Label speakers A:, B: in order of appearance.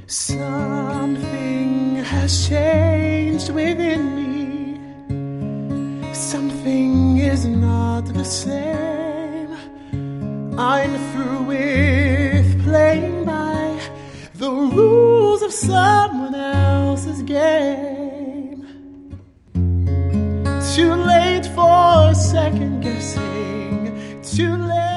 A: Something has changed within me. Something is not the same. I'm through with playing by the rules of someone else's game. Too late for second guessing. Too late.